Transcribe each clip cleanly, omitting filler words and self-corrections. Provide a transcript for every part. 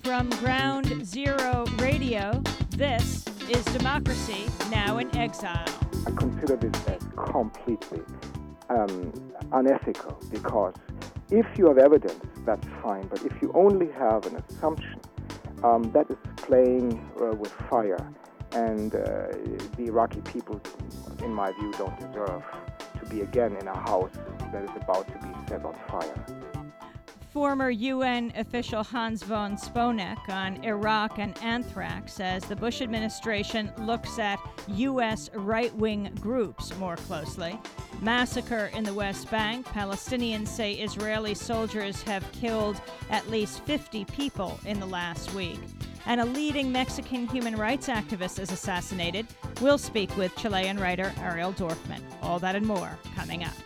From Ground Zero Radio, this is Democracy Now! In Exile. I consider this as completely unethical, because if you have evidence, that's fine, but if you only have an assumption, that is playing with fire, and the Iraqi people, in my view, don't deserve to be again in a house that is about to be set on fire. Former UN official Hans von Sponeck on Iraq and anthrax says the Bush administration looks at U.S. right-wing groups more closely. Massacre in the West Bank. Palestinians say Israeli soldiers have killed at least 50 people in the last week. And a leading Mexican human rights activist is assassinated. We'll speak with Chilean writer Ariel Dorfman. All that and more coming up.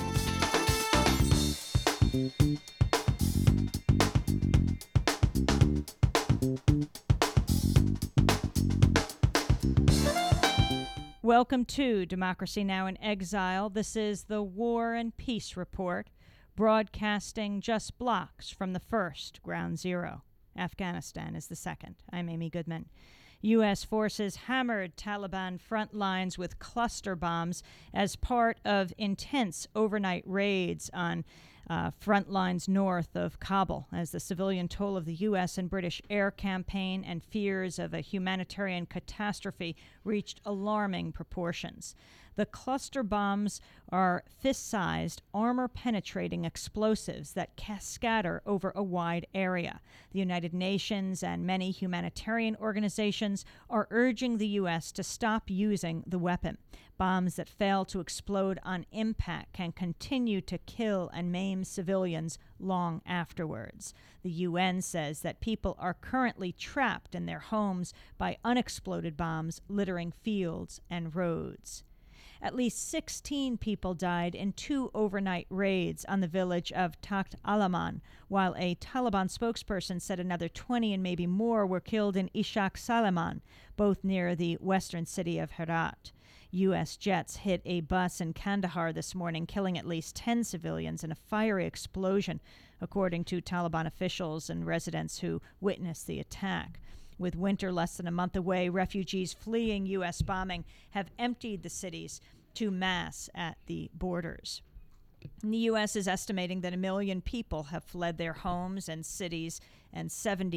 Welcome to Democracy Now! In Exile. This is the War and Peace Report, broadcasting just blocks from the first, Ground Zero. Afghanistan is the second. I'm Amy Goodman. U.S. forces hammered Taliban front lines with cluster bombs as part of intense overnight raids on front lines north of Kabul, as the civilian toll of the U.S. and British air campaign and fears of a humanitarian catastrophe reached alarming proportions. The cluster bombs are fist-sized, armor-penetrating explosives that scatter over a wide area. The United Nations and many humanitarian organizations are urging the U.S. to stop using the weapon. Bombs that fail to explode on impact can continue to kill and maim civilians long afterwards. The UN says that people are currently trapped in their homes by unexploded bombs littering fields and roads. At least 16 people died in 2 overnight raids on the village of Takht Alaman, while a Taliban spokesperson said another 20 and maybe more were killed in Ishaq Salaman, both near the western city of Herat. U.S. jets hit a bus in Kandahar this morning, killing at least 10 civilians in a fiery explosion, according to Taliban officials and residents who witnessed the attack. With winter less than a month away, refugees fleeing U.S. bombing have emptied the cities to mass at the borders. And the U.S. is estimating that 1 million people have fled their homes and cities, and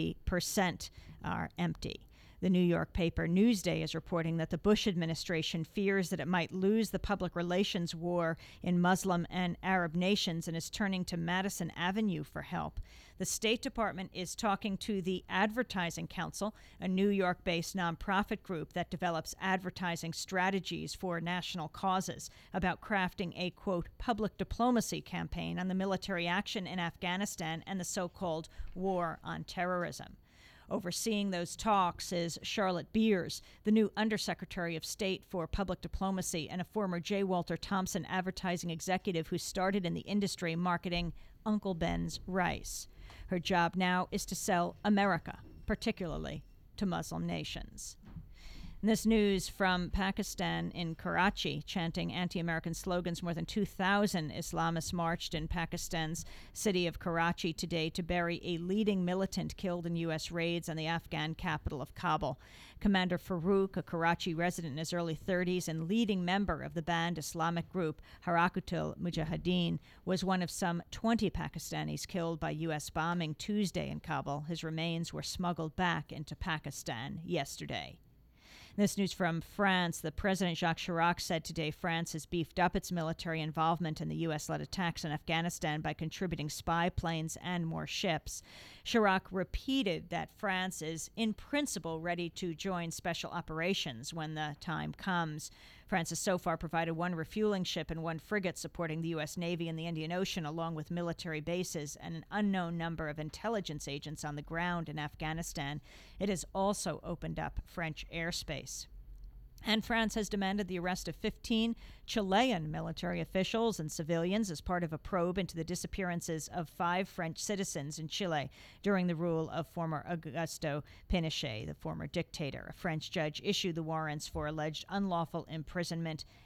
70% are empty. The New York paper Newsday is reporting that the Bush administration fears that it might lose the public relations war in Muslim and Arab nations and is turning to Madison Avenue for help. The State Department is talking to the Advertising Council, a New York-based nonprofit group that develops advertising strategies for national causes, about crafting a, quote, public diplomacy campaign on the military action in Afghanistan and the so-called war on terrorism. Overseeing those talks is Charlotte Beers, the new Undersecretary of State for Public Diplomacy and a former J. Walter Thompson advertising executive who started in the industry marketing Uncle Ben's rice. Her job now is to sell America, particularly to Muslim nations. And this news from Pakistan in Karachi, chanting anti-American slogans. More than 2,000 Islamists marched in Pakistan's city of Karachi today to bury a leading militant killed in U.S. raids on the Afghan capital of Kabul. Commander Farouk, a Karachi resident in his early 30s and leading member of the banned Islamic group Harakatul Mujahideen, was one of some 20 Pakistanis killed by U.S. bombing Tuesday in Kabul. His remains were smuggled back into Pakistan yesterday. This news from France. The President Jacques Chirac said today France has beefed up its military involvement in the U.S.-led attacks in Afghanistan by contributing spy planes and more ships. Chirac repeated that France is, in principle, ready to join special operations when the time comes. France has so far provided 1 refueling ship and 1 frigate supporting the U.S. Navy in the Indian Ocean, along with military bases and an unknown number of intelligence agents on the ground in Afghanistan. It has also opened up French airspace. And France has demanded the arrest of 15 Chilean military officials and civilians as part of a probe into the disappearances of 5 French citizens in Chile during the rule of former Augusto Pinochet, the former dictator. A French judge issued the warrants for alleged unlawful imprisonment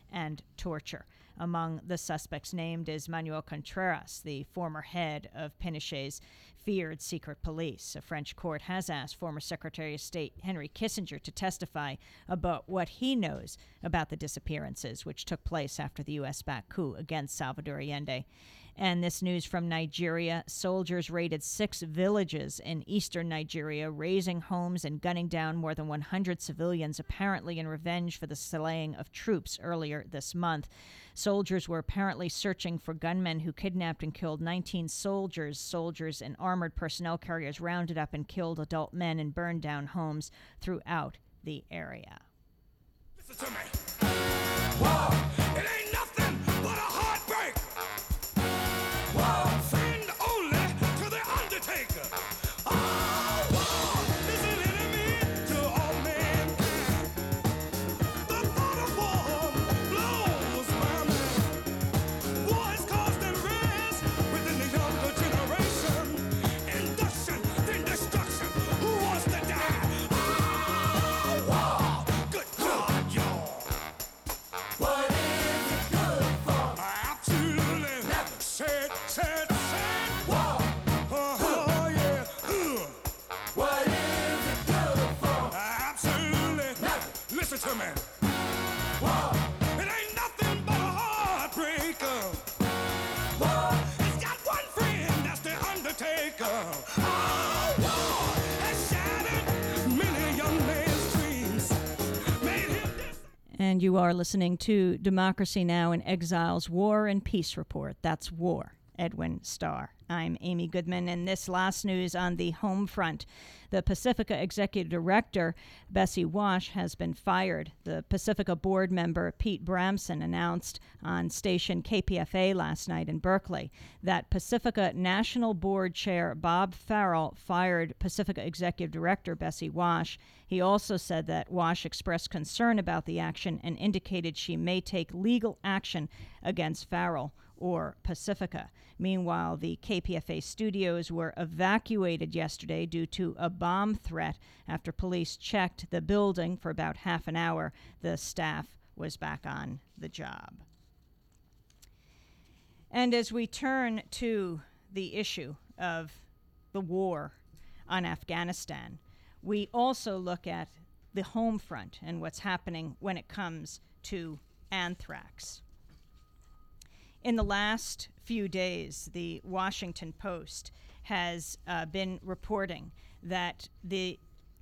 and torture. Among the suspects named is Manuel Contreras, the former head of Pinochet's feared secret police. A French court has asked former Secretary of State Henry Kissinger to testify about what he knows about the disappearances, which took place after the U.S.-backed coup against Salvador Allende. And this news from Nigeria: soldiers raided 6 villages in eastern Nigeria, razing homes and gunning down more than 100 civilians, apparently in revenge for the slaying of troops earlier this month. Soldiers were apparently searching for gunmen who kidnapped and killed 19 soldiers. Soldiers in armored personnel carriers rounded up and killed adult men and burned down homes throughout the area. Listen to me. Whoa, it ain't nothing but a heartbreak. Whoa, friend only to the undertaker. Oh, whoa, is an enemy to all mankind. The thought of war blows my mind. War has caused unrest within the younger generation. Induction, then destruction. Who wants to die? Oh, war. Good God, y'all. What is it good for? Absolutely. Never. Said. War. Oh, yeah. What is it good for? Absolutely. Never. Listen to me. War. It ain't nothing but a heartbreaker. War. It's got one friend, that's the undertaker. Oh, war has shattered many young man's dreams. Made him And you are listening to Democracy Now! In Exile's War and Peace Report. That's War. Edwin Starr. I'm Amy Goodman, and this last news on the home front. The Pacifica Executive Director, Bessie Wash, has been fired. The Pacifica board member, Pete Bramson, announced on station KPFA last night in Berkeley that Pacifica National Board Chair Bob Farrell fired Pacifica Executive Director Bessie Wash. He also said that Wash expressed concern about the action and indicated she may take legal action against Farrell or Pacifica. Meanwhile, the KPFA studios were evacuated yesterday due to a bomb threat. After police checked the building for about half an hour, the staff was back on the job. And as we turn to the issue of the war on Afghanistan, we also look at the home front and what's happening when it comes to anthrax. In the last few days, the Washington Post has been reporting that the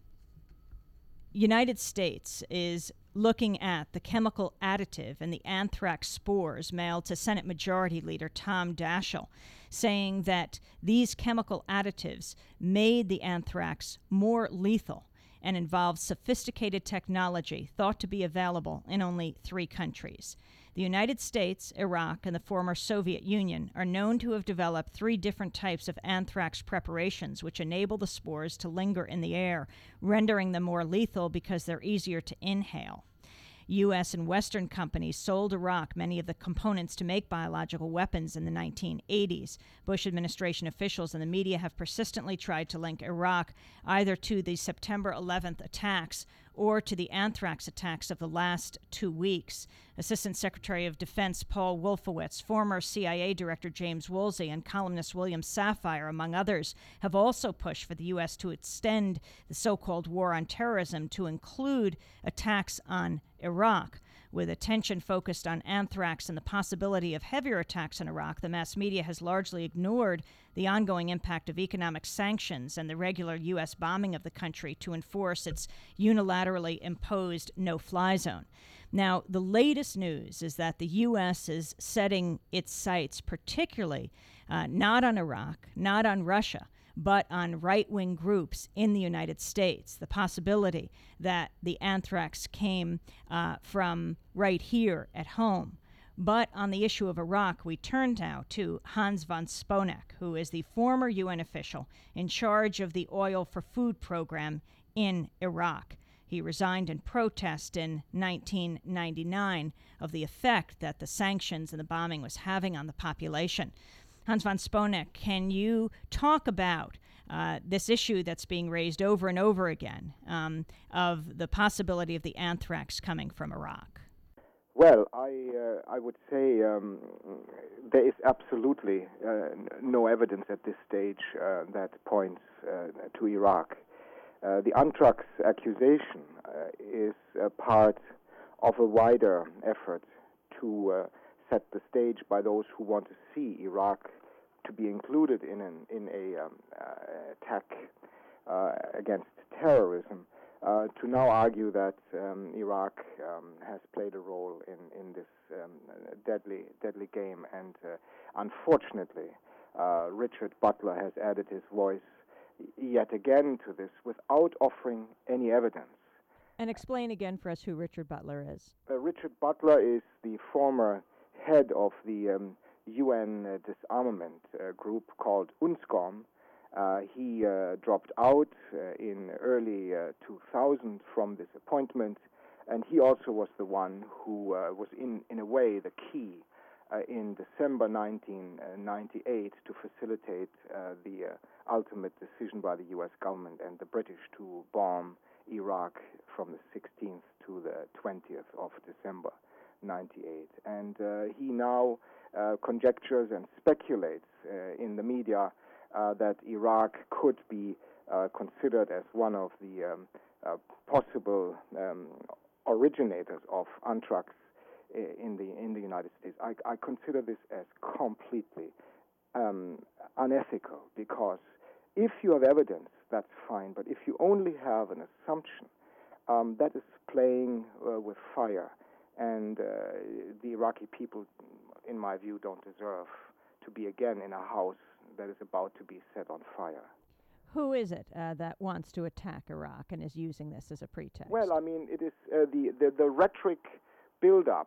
United States is looking at the chemical additive in the anthrax spores mailed to Senate Majority Leader Tom Daschle, saying that these chemical additives made the anthrax more lethal and involved sophisticated technology thought to be available in only 3 countries. The United States, Iraq, and the former Soviet Union are known to have developed 3 different types of anthrax preparations which enable the spores to linger in the air, rendering them more lethal because they're easier to inhale. U.S. and Western companies sold Iraq many of the components to make biological weapons in the 1980s. Bush administration officials and the media have persistently tried to link Iraq either to the September 11th attacks or to the anthrax attacks of the last 2 weeks. Assistant Secretary of Defense Paul Wolfowitz, former CIA Director James Woolsey, and columnist William Safire, among others, have also pushed for the U.S. to extend the so-called war on terrorism to include attacks on Iraq. With attention focused on anthrax and the possibility of heavier attacks in Iraq, the mass media has largely ignored the ongoing impact of economic sanctions and the regular U.S. bombing of the country to enforce its unilaterally imposed no-fly zone. Now, the latest news is that the U.S. is setting its sights particularly not on Iraq, not on Russia, but on right-wing groups in the United States. The possibility that the anthrax came from right here at home. But on the issue of Iraq, we turn now to Hans von Sponeck, who is the former UN official in charge of the Oil for Food program in Iraq. He resigned in protest in 1999 of the effect that the sanctions and the bombing was having on the population. Hans von Sponeck, can you talk about this issue that's being raised over and over again of the possibility of the anthrax coming from Iraq? Well, I would say there is absolutely no evidence at this stage that points to Iraq. The Antrax accusation is a part of a wider effort to set the stage by those who want to see Iraq to be included in a attack against terrorism. To now argue that Iraq has played a role in this deadly game, and unfortunately, Richard Butler has added his voice yet again to this without offering any evidence. And explain again for us who Richard Butler is. Richard Butler is the former head of the UN disarmament group called UNSCOM. He dropped out in early 2000 from this appointment, and he also was the one who was in a way the key in December 1998 to facilitate the ultimate decision by the U.S. government and the British to bomb Iraq from the 16th to the 20th of December 98. And he now conjectures and speculates in the media that Iraq could be considered as one of the possible originators of anthrax in the United States. I consider this as completely unethical, because if you have evidence, that's fine, but if you only have an assumption, that is playing with fire, and the Iraqi people, in my view, don't deserve to be again in a house that is about to be set on fire. Who is it that wants to attack Iraq and is using this as a pretext? Well, I mean, it is the rhetoric build-up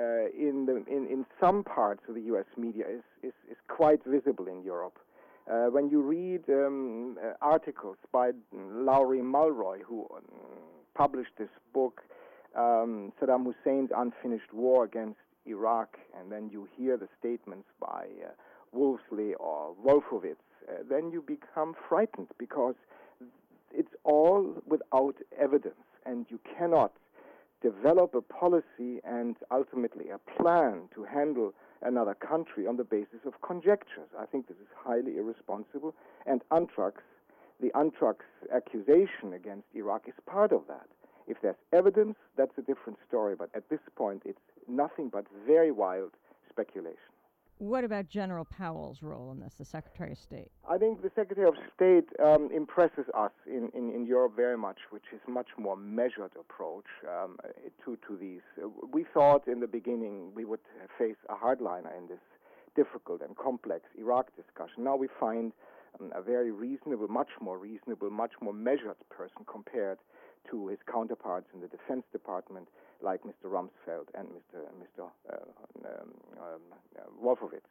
in some parts of the U.S. media is quite visible in Europe. When you read articles by Lowry Mulroy, who published this book, Saddam Hussein's Unfinished War Against Iraq, and then you hear the statements by Wolseley or Wolfowitz, then you become frightened, because it's all without evidence, and you cannot develop a policy and ultimately a plan to handle another country on the basis of conjectures. I think this is highly irresponsible, and the anthrax accusation against Iraq is part of that. If there's evidence, that's a different story, but at this point it's nothing but very wild speculation. What about General Powell's role in this, the Secretary of State? I think the Secretary of State impresses us in Europe very much, which is much more measured approach to these. We thought in the beginning we would face a hardliner in this difficult and complex Iraq discussion. Now we find a very reasonable, much more measured person compared to his counterparts in the Defense Department, like Mr. Rumsfeld and Mr. Wolfowitz.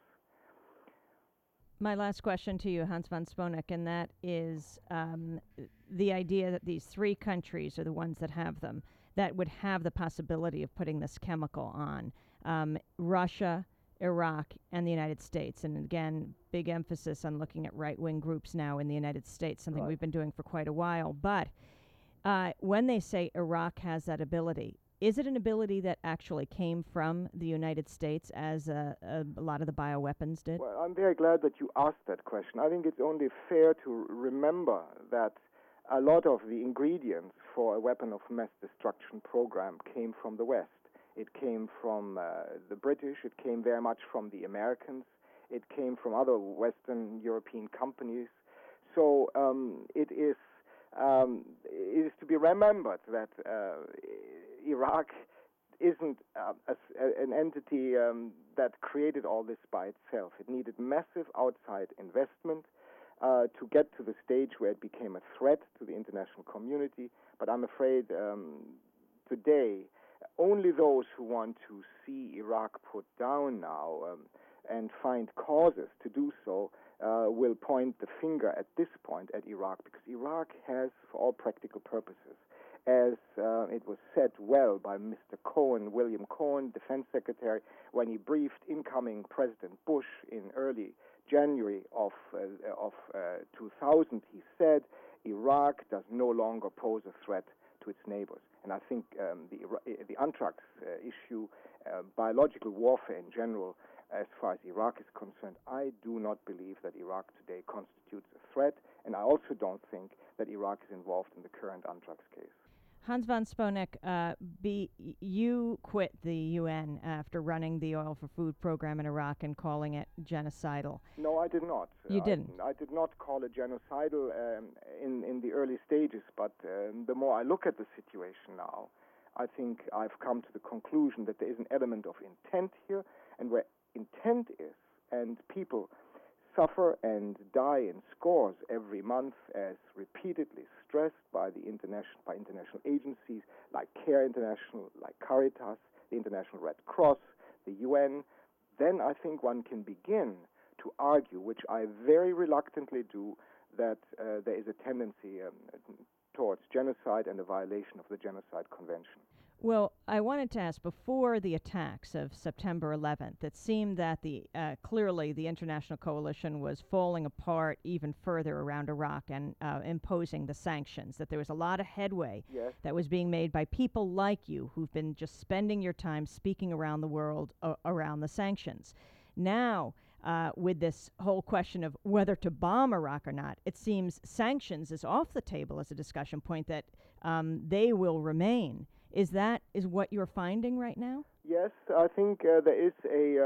My last question to you, Hans von Sponeck, and that is the idea that these three countries are the ones that have them, that would have the possibility of putting this chemical on. Russia, Iraq, and the United States. And again, big emphasis on looking at right-wing groups now in the United States, something we've been doing for quite a while. But when they say Iraq has that ability, is it an ability that actually came from the United States, as a lot of the bioweapons did? Well, I'm very glad that you asked that question. I think it's only fair to remember that a lot of the ingredients for a weapon of mass destruction program came from the West. It came from the British, it came very much from the Americans, it came from other Western European companies. So it is to be remembered that Iraq isn't an entity that created all this by itself. It needed massive outside investment to get to the stage where it became a threat to the international community. But I'm afraid today, only those who want to see Iraq put down now and find causes to do so will point the finger at this point at Iraq, because Iraq has, for all practical purposes, as it was said well by Mr. Cohen, William Cohen, Defense Secretary, when he briefed incoming President Bush in early January of 2000, he said, Iraq does no longer pose a threat to its neighbors. And I think the anthrax issue, biological warfare in general, as far as Iraq is concerned, I do not believe that Iraq today constitutes a threat, and I also don't think that Iraq is involved in the current anthrax case. Hans von Sponeck, you quit the UN after running the Oil for Food program in Iraq and calling it genocidal. No, I did not. You didn't? I did not call it genocidal in the early stages, but the more I look at the situation now, I think I've come to the conclusion that there is an element of intent here, and where intent is, and people suffer and die in scores every month, as repeatedly stressed by international agencies like CARE International, like Caritas, the International Red Cross, the UN, then I think one can begin to argue, which I very reluctantly do, that there is a tendency towards genocide and a violation of the Genocide Convention. Well, I wanted to ask, before the attacks of September 11th, it seemed that clearly the international coalition was falling apart even further around Iraq and imposing the sanctions, that there was a lot of headway that was being made by people like you who've been just spending your time speaking around the world around the sanctions. Now, with this whole question of whether to bomb Iraq or not, it seems sanctions is off the table as a discussion point, that they will remain. Is what you're finding right now? Yes, I think there is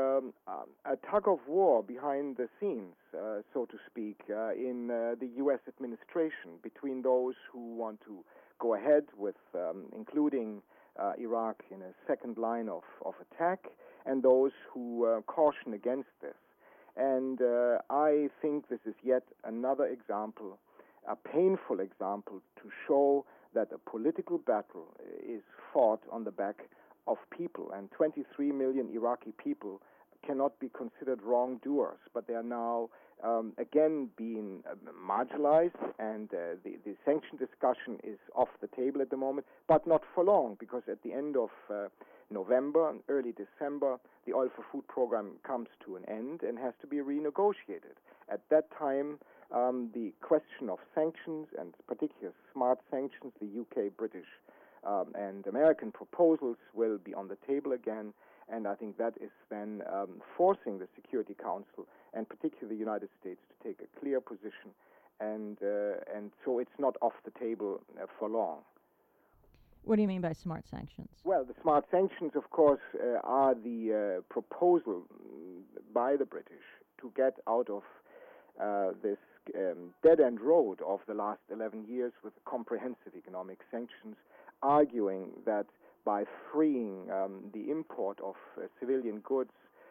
a tug of war behind the scenes, so to speak, in the U.S. administration between those who want to go ahead with including Iraq in a second line of attack, and those who caution against this. And I think this is yet another example, a painful example, to show that a political battle is fought on the back of people, and 23 million Iraqi people cannot be considered wrongdoers, but they are now again being marginalized, and the sanction discussion is off the table at the moment, but not for long, because at the end of November and early December, the Oil for Food program comes to an end and has to be renegotiated. At that time, the question of sanctions, and particularly smart sanctions, the UK, British, and American proposals will be on the table again, and I think that is then forcing the Security Council, and particularly the United States, to take a clear position, and so it's not off the table for long. What do you mean by smart sanctions? Well, the smart sanctions, of course, are the proposal by the British to get out of this dead-end road of the last 11 years with comprehensive economic sanctions, arguing that by freeing the import of civilian goods,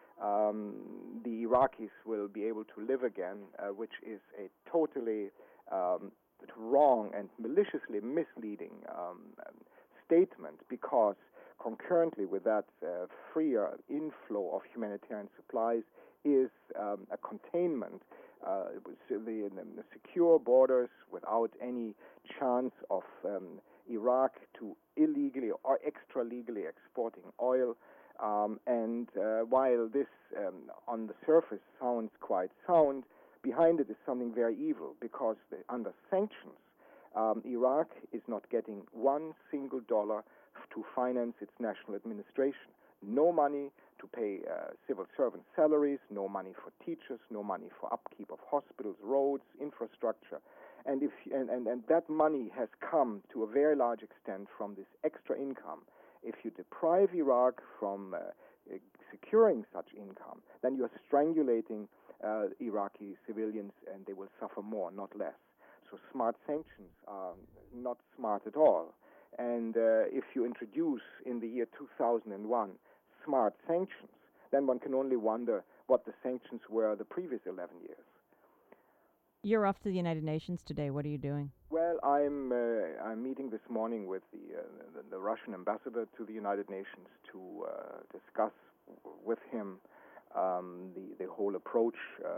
the Iraqis will be able to live again, which is a totally wrong and maliciously misleading statement, because concurrently with that freer inflow of humanitarian supplies is a containment, the secure borders without any chance of Iraq to illegally or extra-legally exporting oil. And while this on the surface sounds quite sound, behind it is something very evil, because under sanctions, Iraq is not getting one single dollar to finance its national administration. No money to pay civil servant salaries, no money for teachers, no money for upkeep of hospitals, roads, infrastructure. And that money has come to a very large extent from this extra income. If you deprive Iraq from securing such income, then you are strangulating Iraqi civilians, and they will suffer more, not less. So smart sanctions are not smart at all. And if you introduce in the year 2001 smart sanctions, then one can only wonder what the sanctions were the previous 11 years. You're off to the United Nations today. What are you doing? Well, I'm meeting this morning with the Russian ambassador to the United Nations to discuss with him the whole approach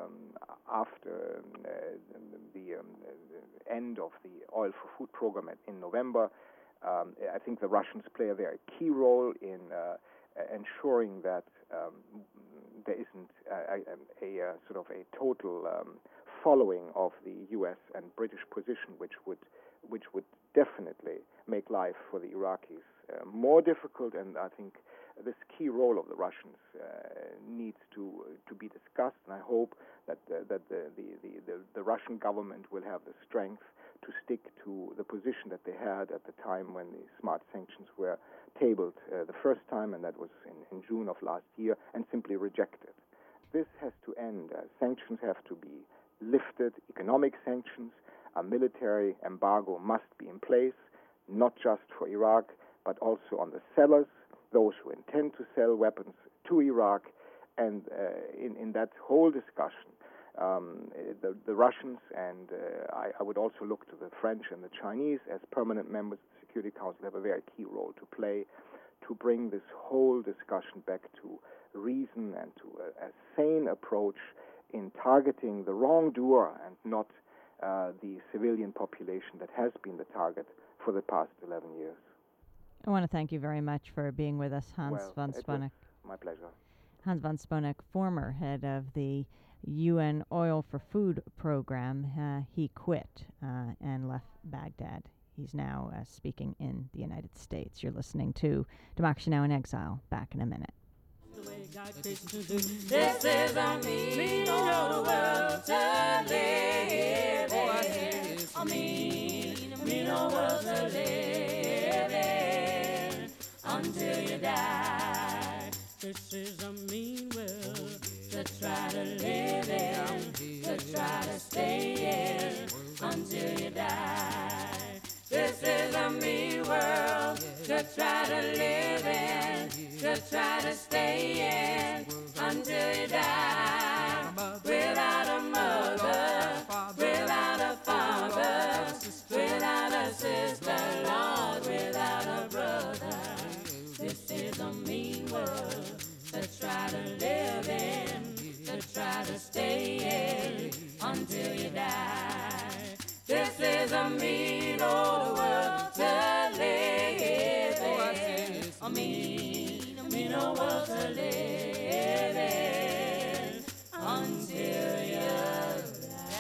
after the end of the Oil for Food program in November. I think the Russians play a very key role in ensuring that there isn't a sort of a total following of the U.S. and British position, which would definitely make life life for the Iraqis. More difficult, and I think this key role of the Russians needs to be discussed. And I hope that the Russian government will have the strength to stick to the position that they had at the time when the smart sanctions were tabled the first time, and that was in June of last year, and simply rejected. This has to end. Sanctions have to be lifted, economic sanctions. A military embargo must be in place, not just for Iraq, but also on the sellers, those who intend to sell weapons to Iraq. And in that whole discussion, the Russians, and I would also look to the French and the Chinese as permanent members of the Security Council, have a very key role to play to bring this whole discussion back to reason and to a sane approach in targeting the wrongdoer and not the civilian population that has been the target for the past 11 years. I want to thank you very much for being with us, Hans von Sponeck. My pleasure. Hans von Sponeck, former head of the UN Oil for Food program. He quit and left Baghdad. He's now speaking in the United States. You're listening to Democracy Now! In Exile. Back in a minute. This is a mean old world to live in. A mean old world to live in until you die. This is a mean world to try to live in, to try to stay in until you die. This is a mean world to try to live in, to try to stay in until you die. Without a mother, without a father, without a sister, Lord, without a brother. This is a mean world to try to live in, to try to stay in until you die. This is a mean old world to live in. A mean old world to live in until you die.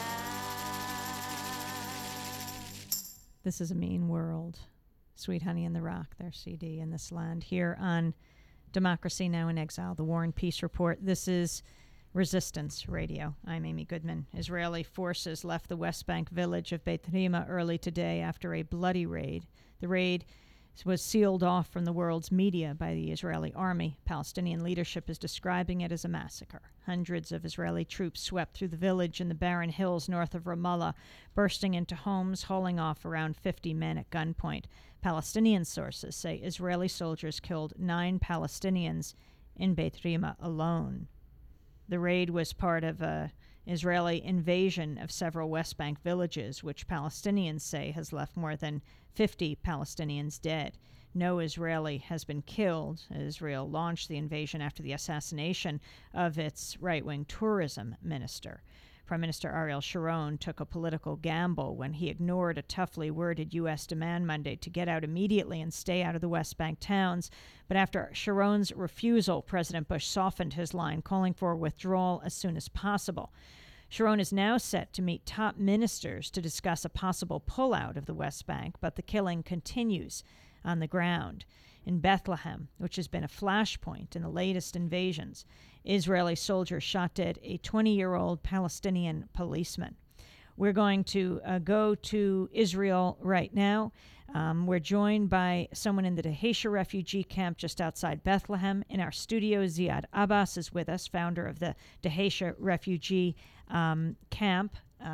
This is a mean world. Sweet Honey in the Rock, their CD in this land, here on Democracy Now! In Exile, the War and Peace Report. This is Resistance Radio. I'm Amy Goodman. Israeli forces left the West Bank village of Beit Rima early today after a bloody raid. The raid was sealed off from the world's media by the Israeli army. Palestinian leadership is describing it as a massacre. Hundreds of Israeli troops swept through the village in the barren hills north of Ramallah, bursting into homes, hauling off around 50 men at gunpoint. Palestinian sources say Israeli soldiers killed 9 Palestinians in Beit Rima alone. The raid was part of an Israeli invasion of several West Bank villages, which Palestinians say has left more than 50 Palestinians dead. No Israeli has been killed. Israel launched the invasion after the assassination of its right-wing tourism minister. Prime Minister Ariel Sharon took a political gamble when he ignored a toughly worded U.S. demand Monday to get out immediately and stay out of the West Bank towns. But after Sharon's refusal, President Bush softened his line, calling for withdrawal as soon as possible. Sharon is now set to meet top ministers to discuss a possible pullout of the West Bank, but the killing continues on the ground. In Bethlehem, which has been a flashpoint in the latest invasions, Israeli soldiers shot dead a 20-year-old Palestinian policeman. We're going to go to Israel right now. We're joined by someone in the Dheisheh refugee camp just outside Bethlehem. In our studio, Ziad Abbas is with us, founder of the Dheisheh refugee camp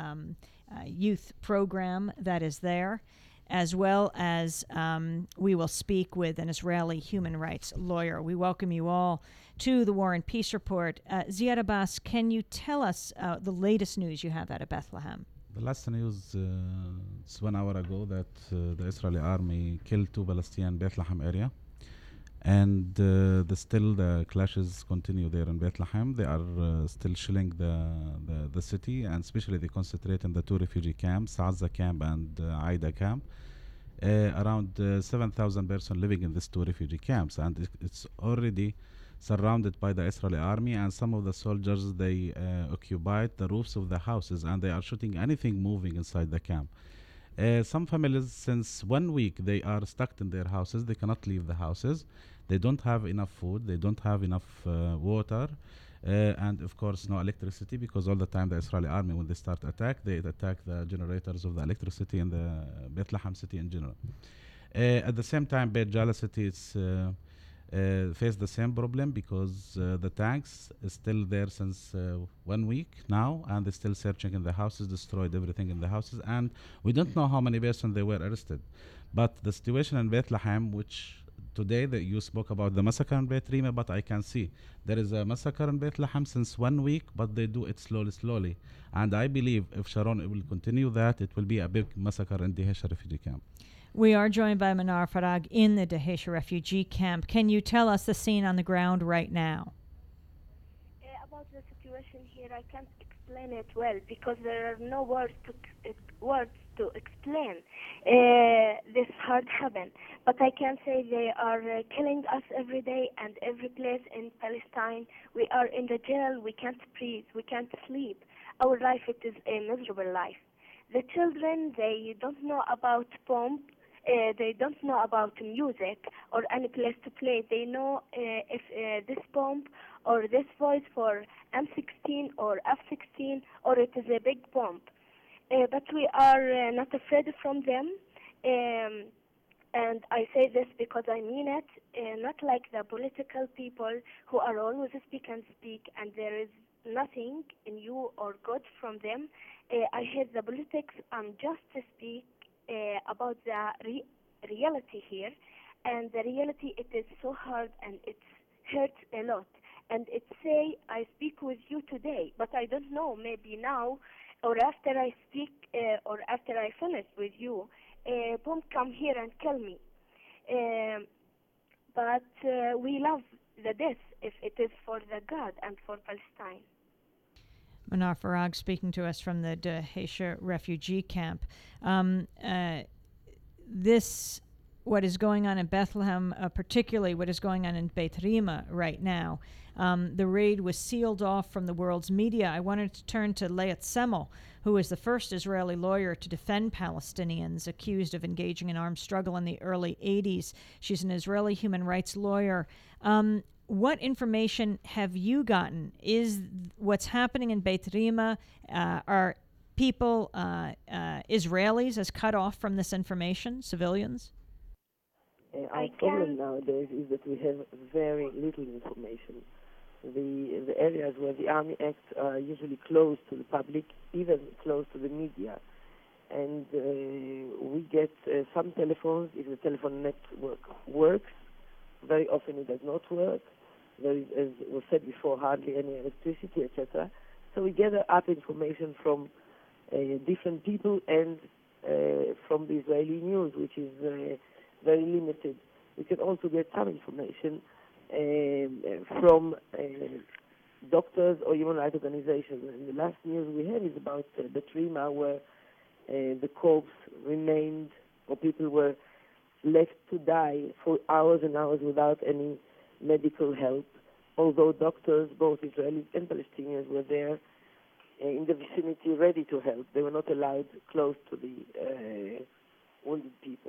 youth program that is there, as well as we will speak with an Israeli human rights lawyer. We welcome you all to the War and Peace Report. Ziad Abbas, can you tell us the latest news you have out of Bethlehem? The last news is 1 hour ago that the Israeli army killed 2 Palestinians in Bethlehem area. And the clashes continue there in Bethlehem. They are still shelling the city, and especially they concentrate in the 2 refugee camps, Azza camp and Aida camp. Around 7,000 persons living in these 2 refugee camps, and it's already surrounded by the Israeli army, and some of the soldiers, they occupied the roofs of the houses, and they are shooting anything moving inside the camp. Some families, since 1 week, they are stuck in their houses. They cannot leave the houses. They don't have enough food. They don't have enough water. And of course, no electricity, because all the time the Israeli army, when they start attack, they attack the generators of the electricity in the Bethlehem city in general. At the same time, Beit Jala city is face the same problem, because the tanks is still there since 1 week now, and they're still searching in the houses, destroyed everything in the houses, and we don't know how many persons they were arrested. But the situation in Bethlehem, which today that you spoke about the massacre in Beit Rima, but I can see there is a massacre in Bethlehem since 1 week, but they do it slowly. And I believe if Sharon will continue that, it will be a big massacre in Dihesha refugee camp. We are joined by Manar Farag in the Dahesha refugee camp. Can you tell us the scene on the ground right now? About the situation here, I can't explain it well because there are no words to explain this hard heaven. But I can say they are killing us every day and every place in Palestine. We are in the jail. We can't breathe. We can't sleep. Our life, it is a miserable life. The children, they don't know about bomb. They don't know about music or any place to play. They know if this bomb or this voice for M16 or F16 or it is a big bomb. But we are not afraid from them. And I say this because I mean it, not like the political people who are always speak and there is nothing in you or good from them. I hate the politics. I'm just to speak about the reality here. And the reality, it is so hard and it hurts a lot. And it say, I speak with you today, but I don't know, maybe now or after I speak or after I finish with you, bomb come here and kill me. But we love the death if it is for the God and for Palestine. Manar Farag speaking to us from the Dahesha refugee camp. What is going on in Bethlehem, particularly what is going on in Beit Rima right now, the raid was sealed off from the world's media. I wanted to turn to Leah Semmel, who is the first Israeli lawyer to defend Palestinians accused of engaging in armed struggle in the early 80s. She's an Israeli human rights lawyer. What information have you gotten? Is what's happening in Beit Rima, are people, Israelis, as cut off from this information, civilians? Our problem nowadays is that we have very little information. The areas where the army acts are usually closed to the public, even close to the media. And we get some telephones if the telephone network works. Very often it does not work. There is, as was said before, hardly any electricity, etc. So we gather up information from different people and from the Israeli news, which is very limited. We can also get some information from doctors or human rights organizations. And the last news we have is about Beit Rima, where the corpse remained, or people were left to die for hours and hours without any medical help, although doctors, both Israelis and Palestinians, were there in the vicinity ready to help. They were not allowed close to the wounded people.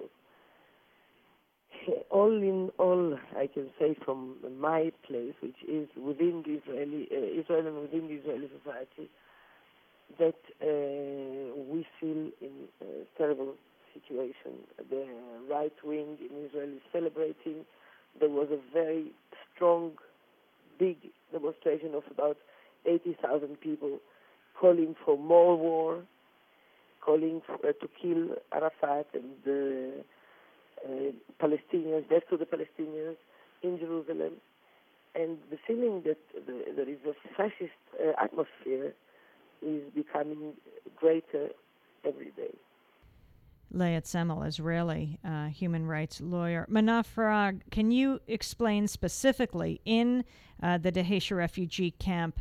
All in all, I can say from my place, which is within the Israel and within the Israeli society, that we feel in a terrible situation. The right wing in Israel is celebrating. There was a very strong, big demonstration of about 80,000 people calling for more war, calling to kill Arafat and Palestinians, death to the Palestinians in Jerusalem. And the feeling that there is a fascist atmosphere is becoming greater every day. Leah Semmel, Israeli human rights lawyer. Manar Farag, can you explain specifically in the Dahesha refugee camp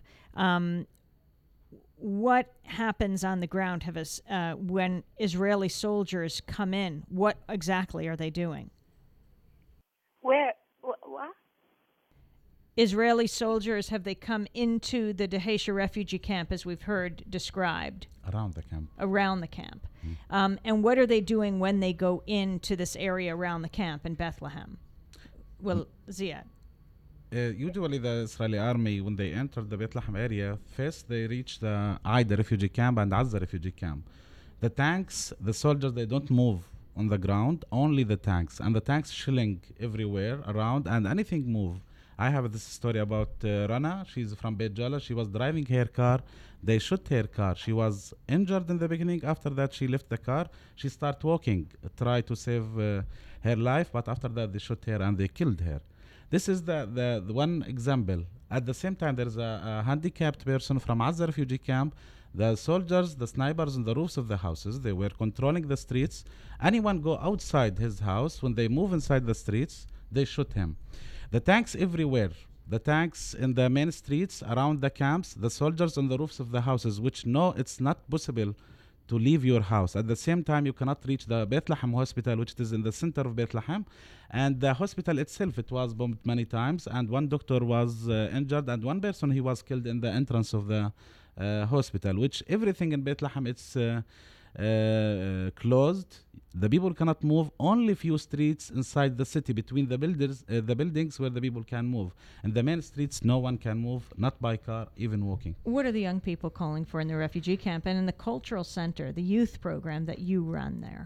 what happens on the ground when Israeli soldiers come in? What exactly are they doing? Where? What? Israeli soldiers, have they come into the Dheisheh refugee camp, as we've heard described, around the camp. around the camp? And what are they doing when they go into this area around the camp in Bethlehem? Well, Ziad. Usually the Israeli army, when they enter the Bethlehem area, first they reach the Aida refugee camp and Azza refugee camp. The tanks, the soldiers, they don't move on the ground, only the tanks. And the tanks shelling everywhere around, and anything move. I have this story about Rana. She's from Beit Jala. She was driving her car. They shot her car. She was injured in the beginning. After that, she left the car. She started walking, try to save her life. But after that, they shot her and they killed her. This is the one example. At the same time, there's a handicapped person from Azza refugee camp. The soldiers, the snipers on the roofs of the houses, they were controlling the streets. Anyone go outside his house, when they move inside the streets, they shoot him. The tanks everywhere. The tanks in the main streets, around the camps, the soldiers on the roofs of the houses, which know it's not possible to leave your house. At the same time, you cannot reach the Bethlehem hospital, which is in the center of Bethlehem. And the hospital itself, it was bombed many times, and one doctor was injured, and one person, he was killed in the entrance of the hospital, which everything in Bethlehem, it's closed. The people cannot move. Only few streets inside the city between the buildings where the people can move. In the main streets, no one can move, not by car, even walking. What are the young people calling for in the refugee camp and in the cultural center, the youth program that you run there?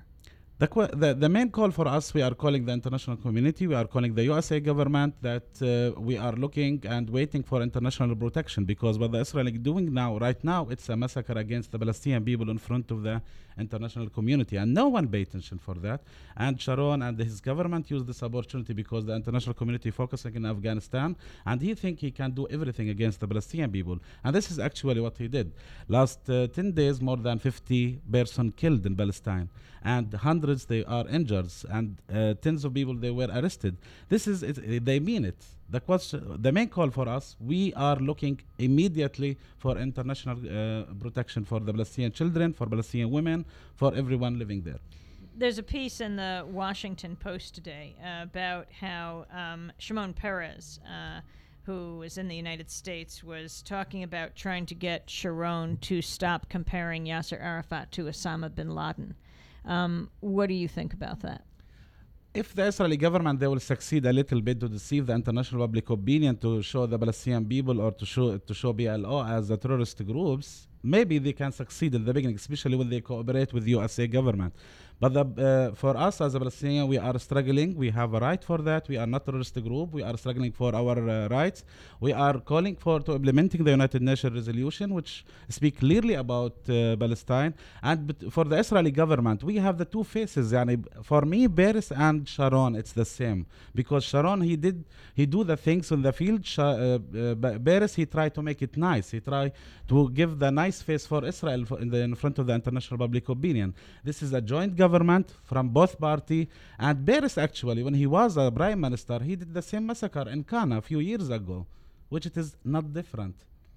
The main call for us, we are calling the international community, we are calling the USA government, that we are looking and waiting for international protection, because what the Israeli doing now, right now, it's a massacre against the Palestinian people in front of the international community, and no one paid attention for that. And Sharon and his government used this opportunity because the international community focusing in Afghanistan, and he think he can do everything against the Palestinian people. And this is actually what he did. Last 10 days, more than 50 persons killed in Palestine, and hundreds they are injured, and tens of people they were arrested. This is it, they mean it. The question, the main call for us, we are looking immediately for international protection for the Palestinian children, for Palestinian women, for everyone living there. There's a piece in the Washington Post today about how Shimon Peres, who is in the United States, was talking about trying to get Sharon to stop comparing Yasser Arafat to Osama bin Laden. What do you think about that? If the Israeli government, they will succeed a little bit to deceive the international public opinion, to show the Palestinian people, or to show PLO as the terrorist groups, maybe they can succeed in the beginning, especially when they cooperate with the USA government. But for us as a Palestinian, we are struggling. We have a right for that. We are not a terrorist group. We are struggling for our rights. We are calling to implementing the United Nations resolution, which speak clearly about Palestine. And for the Israeli government, we have the two faces. For me, Peres and Sharon, it's the same. Because Sharon, he do the things in the field. Peres, he tried to make it nice. He tried to give the nice face for Israel in front of the international public opinion. This is a joint government from both parties. And Peres, actually, when he was a prime minister, he did the same massacre in Cana a few years ago, which it is not different.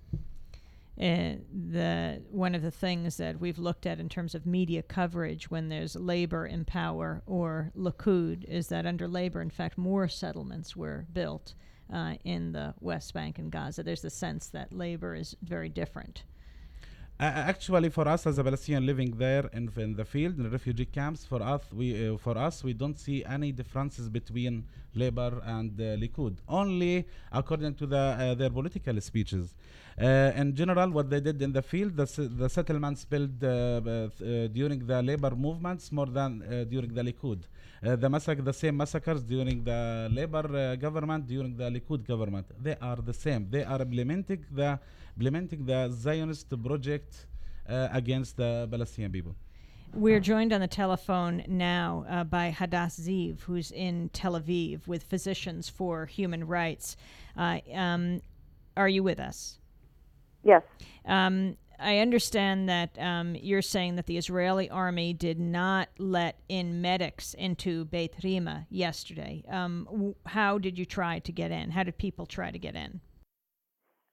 One of the things that we've looked at in terms of media coverage when there's Labor in power or Likud is that under Labor, in fact, more settlements were built in the West Bank and Gaza. There's the sense that Labor is very different. Actually, for us as a Palestinian living there in the field, in the refugee camps, for us, we don't see any differences between Labor and Likud. Only according to their political speeches. In general, what they did in the field, the settlements built during the Labor movements more than during the Likud. The same massacres during the Labor government, during the Likud government, they are the same. They are implementing the Zionist project against the Palestinian people. We're joined on the telephone now by Hadass Ziv, who's in Tel Aviv with Physicians for Human Rights. Are you with us? Yes. I understand that you're saying that the Israeli army did not let in medics into Beit Rima yesterday. How did you try to get in? How did people try to get in?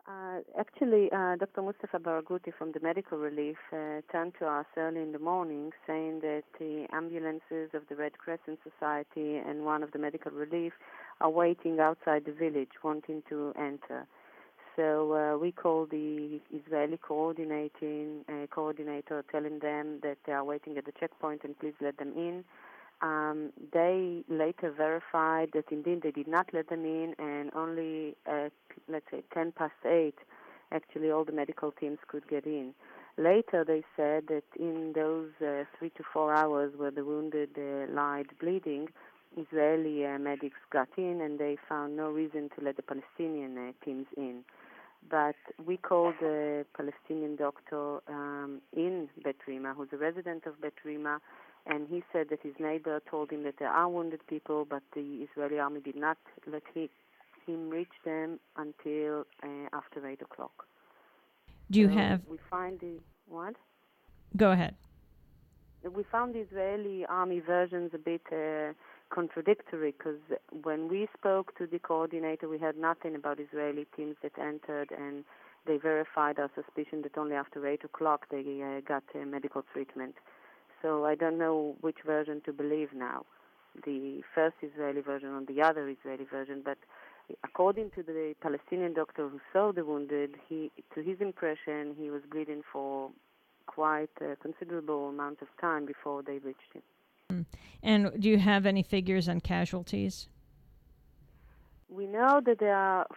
Actually, Dr. Mustafa Baraguti from the Medical Relief turned to us early in the morning saying that the ambulances of the Red Crescent Society and one of the Medical Relief are waiting outside the village, wanting to enter. So we called the Israeli coordinator, telling them that they are waiting at the checkpoint and please let them in. They later verified that indeed they did not let them in, and only at, let's say, 10 past 8, actually all the medical teams could get in. Later they said that in those 3 to 4 hours where the wounded lied bleeding, Israeli medics got in and they found no reason to let the Palestinian teams in. But we called the Palestinian doctor in Bet Rima, who's a resident of Bet Rima, and he said that his neighbor told him that there are wounded people, but the Israeli army did not let him reach them until after 8 o'clock. Do you have... We find the... What? Go ahead. We found the Israeli army versions a bit contradictory, because when we spoke to the coordinator, we heard nothing about Israeli teams that entered, and they verified our suspicion that only after 8 o'clock they got medical treatment. So I don't know which version to believe now, the first Israeli version or the other Israeli version. But according to the Palestinian doctor who saw the wounded, to his impression, he was bleeding for quite a considerable amount of time before they reached him. And do you have any figures on casualties? We know that there are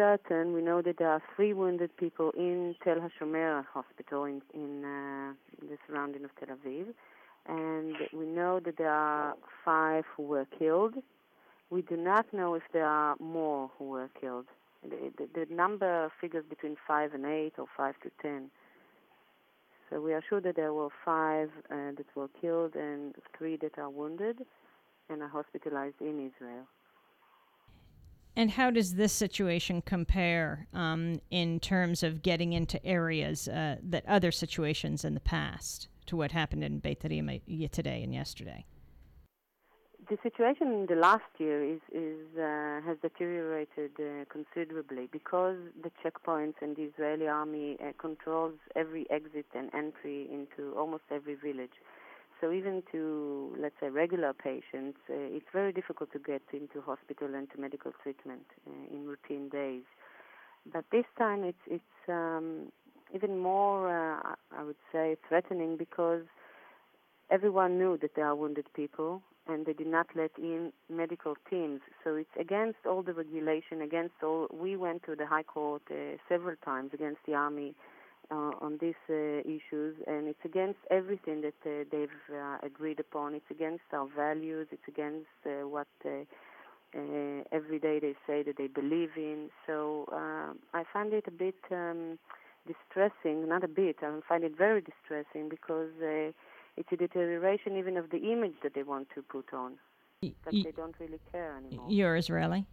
3 wounded people in Tel HaShomer Hospital in the surrounding of Tel Aviv. And we know that there are 5 who were killed. We do not know if there are more who were killed. The number figures between 5 and 8 or 5 to 10. So we are sure that there were 5 that were killed and 3 that are wounded and are hospitalized in Israel. And how does this situation compare in terms of getting into areas that other situations in the past to what happened in Beit Rima today and yesterday? The situation in the last year has deteriorated considerably because the checkpoints and the Israeli army controls every exit and entry into almost every village. So even to, let's say, regular patients, it's very difficult to get into hospital and to medical treatment in routine days. But this time it's even more, I would say, threatening because everyone knew that there are wounded people and they did not let in medical teams. So it's against all the regulation, we went to the High Court several times against the army on these issues, and it's against everything that they've agreed upon. It's against our values. It's against what every day they say that they believe in. So I find it a bit distressing, not a bit, I find it very distressing because it's a deterioration even of the image that they want to put on. But they don't really care anymore. You're Israeli?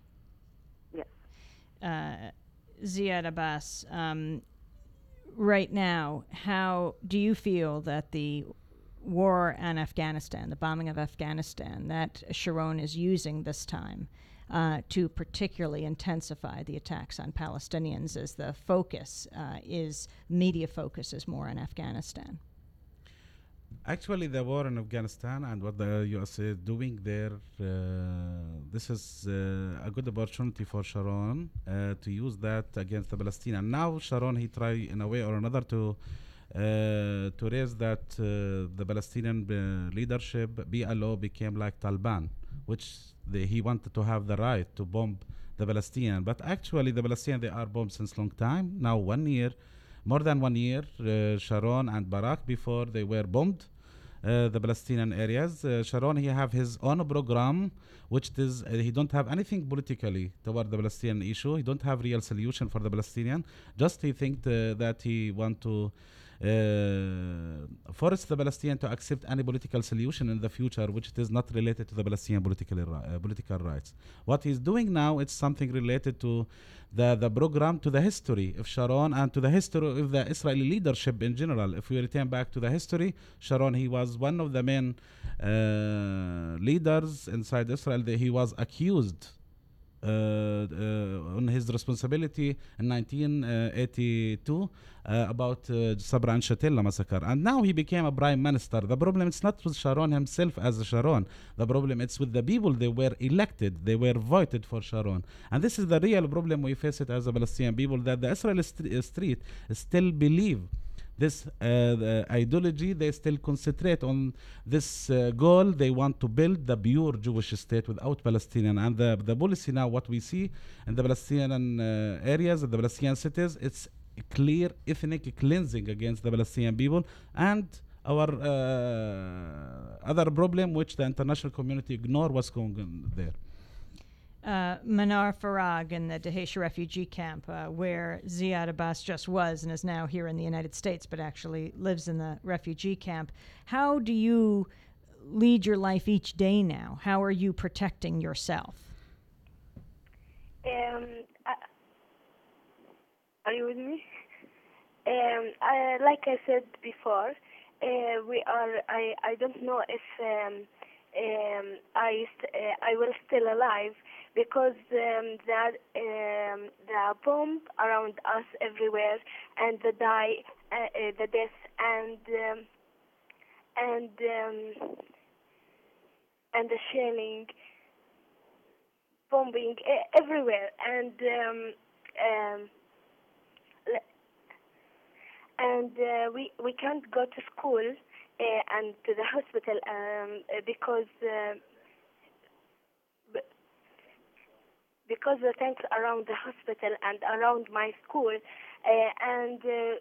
Yes. Ziad Abbas, right now, how do you feel that the war in Afghanistan, the bombing of Afghanistan, that Sharon is using this time to particularly intensify the attacks on Palestinians as the focus media focus is more on Afghanistan? Actually, the war in Afghanistan and what the U.S. is doing there, this is a good opportunity for Sharon to use that against the Palestinians. Now Sharon, he try in a way or another to raise that the Palestinian leadership, PLO, became like Taliban, which he wanted to have the right to bomb the Palestinians. But actually, the Palestinians, they are bombed since long time. Now 1 year. More than 1 year, Sharon and Barak, before they were bombed, the Palestinian areas. Sharon, he have his own program, which is, he don't have anything politically toward the Palestinian issue. He don't have real solution for the Palestinian. Just he think that he want to force the Palestinian to accept any political solution in the future, which is not related to the Palestinian political rights. What he's doing now, it's something related to the program, to the history of Sharon and to the history of the Israeli leadership in general. If we return back to the history, Sharon, he was one of the main leaders inside Israel. He was accused on his responsibility in 1982 about Sabra and Shatila massacre. And now he became a prime minister. The problem is not with Sharon himself as Sharon. The problem is with the people. They were elected. They were voted for Sharon. And this is the real problem we face it as a Palestinian people, that the Israeli street still believe this the ideology. They still concentrate on this goal. They want to build the pure Jewish state without Palestinian. And the policy now, what we see in the Palestinian areas, the Palestinian cities, it's a clear ethnic cleansing against the Palestinian people. And our other problem, which the international community ignore, what's going on there. Manar Farag in the Dahesh refugee camp, where Ziad Abbas just was and is now here in the United States, but actually lives in the refugee camp. How do you lead your life each day now? How are you protecting yourself? Are you with me? Like I said before, I don't know if I will still alive, because the bomb around us everywhere, and the death, and the shelling, bombing everywhere, and we can't go to school and to the hospital because the tanks around the hospital and around my school, and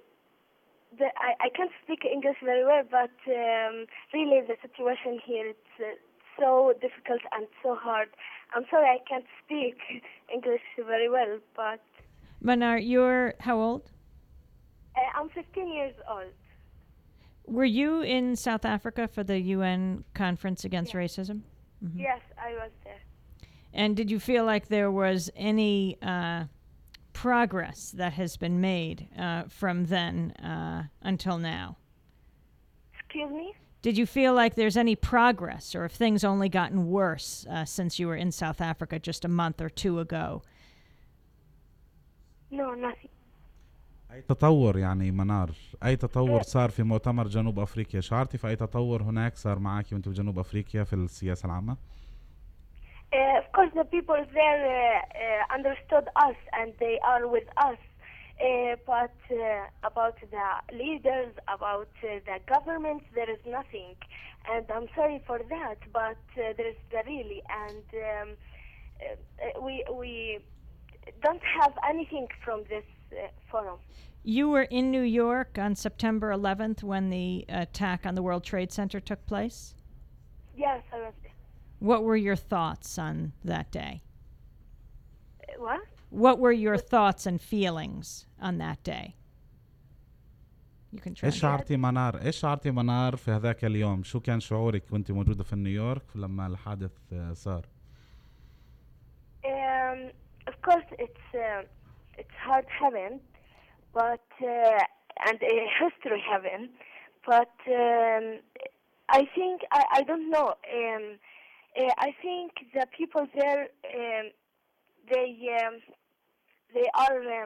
I can't speak English very well, but really the situation here, it's so difficult and so hard. I'm sorry I can't speak English very well, but... Manar, you're how old? I'm 15 years old. Were you in South Africa for the UN Conference Against Racism? Mm-hmm. Yes, I was there. And did you feel like there was any progress that has been made from then until now? Excuse me? Did you feel like there's any progress, or if things only gotten worse since you were in South Africa just a month or two ago? No, nothing. أي تطور يعني منار، أي تطور صار في مؤتمر جنوب أفريقيا؟ شعرتي في أي تطور هناك صار معك وأنت بجنوب أفريقيا في السياسة العامة؟ Of course, the people there understood us and they are with us. But about the leaders, about the government, there is nothing. And I'm sorry for that, but there is really. And we don't have anything from this forum. You were in New York on September 11th when the attack on the World Trade Center took place? Yes, I was there. What were your thoughts on that day? What? What were your thoughts and feelings on that day? You can try. ايش شعرتي منار في هذاك اليوم؟ شو كان شعورك وانت موجودة في نيويورك لما الحادث صار؟ Of course, it's hard heaven, but and a history heaven, but I think I don't know. I think the people there, they are.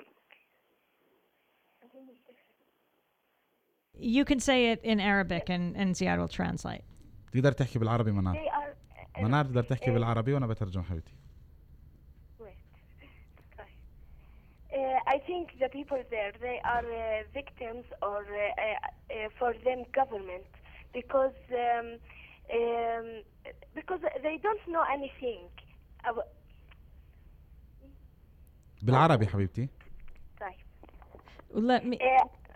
You can say it in Arabic, and Ziad will translate. تقدر تحكي بالعربي منار؟ They are. منار تقدر تحكي بالعربي وأنا بترجم حبيبتي. I think the people there, they are victims or for them government, because they don't know anything. بالعربي حبيبتي. Let me.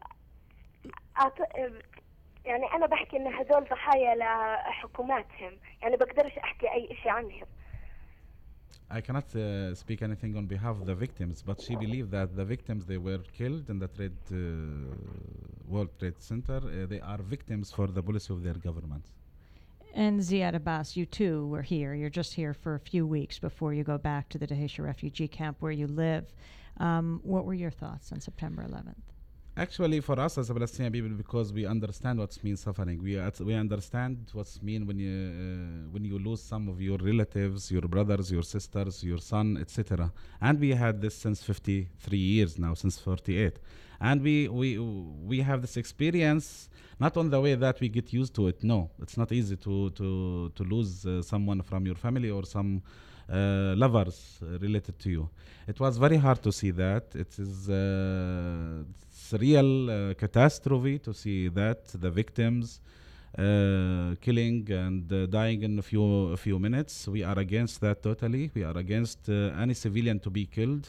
يعني أنا بحكي إن هذول ضحايا لحكوماتهم، يعني بقدرش أحكي أي إشي عنهم. I cannot speak anything on behalf of the victims, but she believed that the victims, they were killed in the World Trade Center. They are victims for the policy of their government. And Ziad Abbas, you too were here. You're just here for a few weeks before you go back to the Dahesh refugee camp where you live. What were your thoughts on September 11th? Actually, for us as a Palestinian people, because we understand what's mean suffering, we understand what's mean when you lose some of your relatives, your brothers, your sisters, your son, etc. And we had this since 53 years now, since 48, and we have this experience. Not on the way that we get used to it. No, it's not easy to lose someone from your family or some lovers related to you. It was very hard to see that. It is it's a real catastrophe to see that the victims killing and dying in a few minutes. We are against that totally. We are against any civilian to be killed.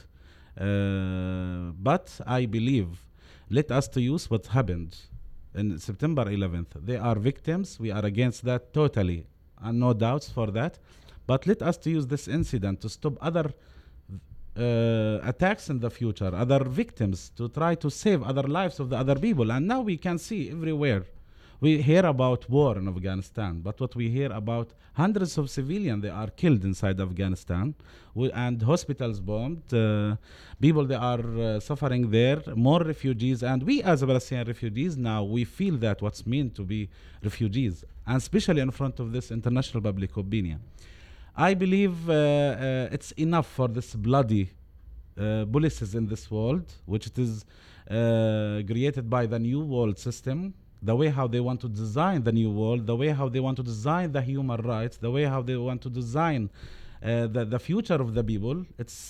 But I believe, let us to use what happened in September 11th. They are victims. We are against that totally, and no doubts for that. But let us to use this incident to stop other attacks in the future, other victims, to try to save other lives of the other people. And now we can see everywhere. We hear about war in Afghanistan, but what we hear about hundreds of civilians, they are killed inside Afghanistan, and hospitals bombed. People, they are suffering there, more refugees. And we as Palestinian refugees now, we feel that what's meant to be refugees, and especially in front of this international public opinion. I believe it's enough for this bloody policies in this world, which it is created by the New World System, the way how they want to design the new world, the way how they want to design the human rights, the way how they want to design the future of the people.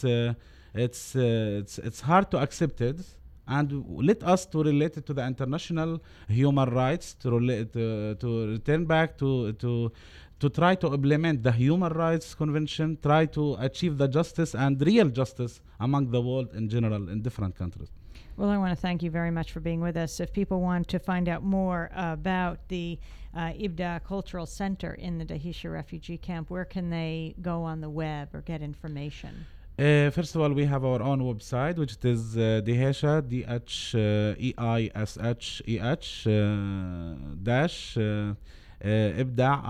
It's hard to accept it, and let us to relate it to the international human rights, to return back to try to implement the Human Rights Convention, try to achieve the justice and real justice among the world in general in different countries. Well, I want to thank you very much for being with us. If people want to find out more about the Ibda Cultural Center in the Dahisha refugee camp, where can they go on the web or get information? First of all, we have our own website, which is Dahisha, dash Ibda,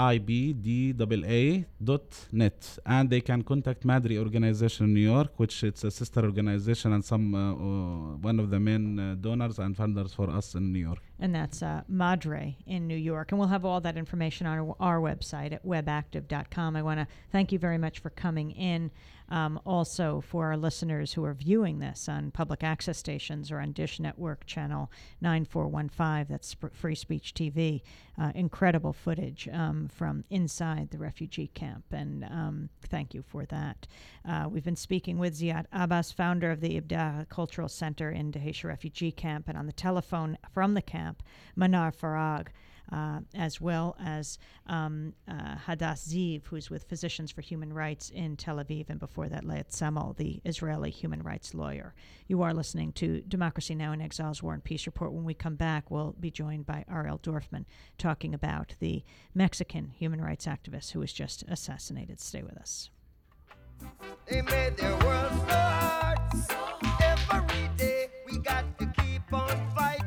ibda.net, and they can contact Madri organization in New York, which it's a sister organization and some one of the main donors and funders for us in New York. And that's Madre in New York. And we'll have all that information on our website at webactive.com. I want to thank you very much for coming in. Also, for our listeners who are viewing this on public access stations or on Dish Network channel 9415, that's Free Speech TV, incredible footage from inside the refugee camp, and thank you for that. We've been speaking with Ziad Abbas, founder of the Ibda Cultural Center in Dahisha refugee camp, and on the telephone from the camp, Manar Farag, as well as Hadass Ziv, who's with Physicians for Human Rights in Tel Aviv, and before that, Leah Tzemel, the Israeli human rights lawyer. You are listening to Democracy Now! In Exile's War and Peace Report. When we come back, we'll be joined by Ariel Dorfman talking about the Mexican human rights activist who was just assassinated. Stay with us. They made their world so hard. Every day we got to keep on fighting.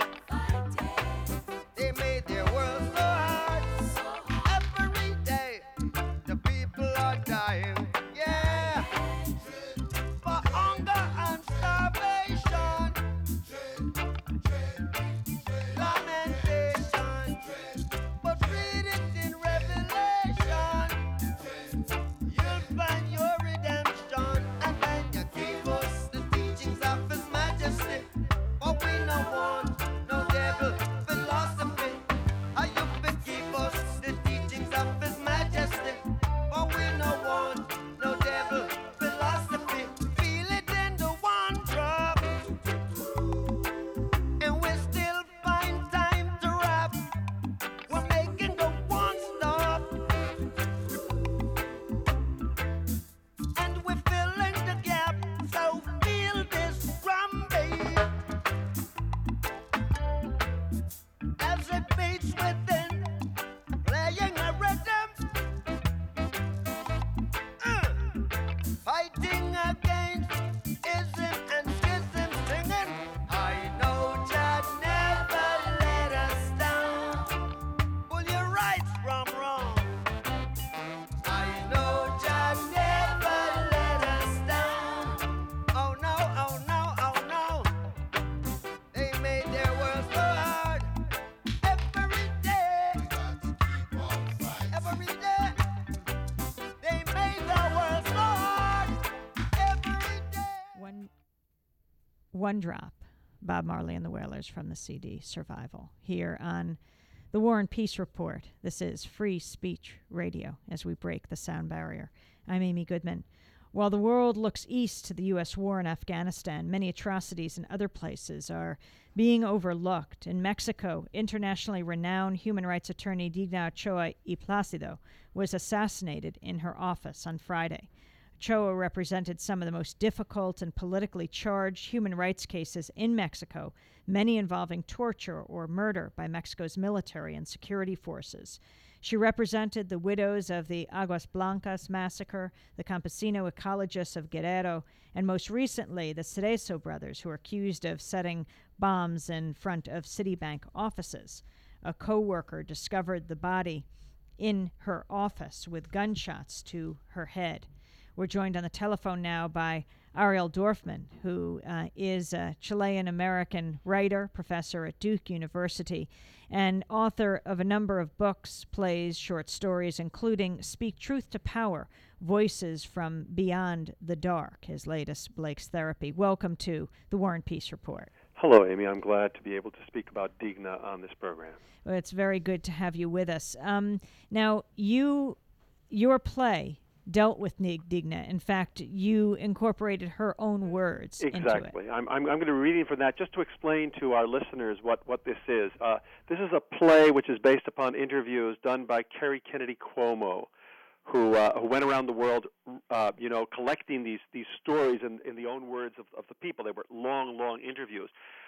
They made their world so hard. Every day the people are dying. Yeah. For hunger and starvation. Lamentation. But read it in Revelation. You'll find your redemption, and when you give us the One Drop, Bob Marley and the Wailers from the CD Survival, here on the War and Peace Report. This is Free Speech Radio as we break the sound barrier. I'm Amy Goodman. While the world looks east to the U.S. war in Afghanistan, many atrocities in other places are being overlooked. In Mexico, internationally renowned human rights attorney Digna Ochoa y Placido was assassinated in her office on Friday. Ochoa represented some of the most difficult and politically charged human rights cases in Mexico, many involving torture or murder by Mexico's military and security forces. She represented the widows of the Aguas Blancas massacre, the campesino ecologists of Guerrero, and most recently the Cerezo brothers, who are accused of setting bombs in front of Citibank offices. A co-worker discovered the body in her office with gunshots to her head. We're joined on the telephone now by Ariel Dorfman, who is a Chilean-American writer, professor at Duke University, and author of a number of books, plays, short stories, including Speak Truth to Power, Voices from Beyond the Dark, his latest Blake's Therapy. Welcome to the War and Peace Report. Hello, Amy. I'm glad to be able to speak about Digna on this program. Well, it's very good to have you with us. Now, your play dealt with Digna. In fact, you incorporated her own words into it. Exactly. I'm going to be reading from that just to explain to our listeners what this is. This is a play which is based upon interviews done by Kerry Kennedy Cuomo, who went around the world, collecting these stories in the own words of the people. They were long interviews.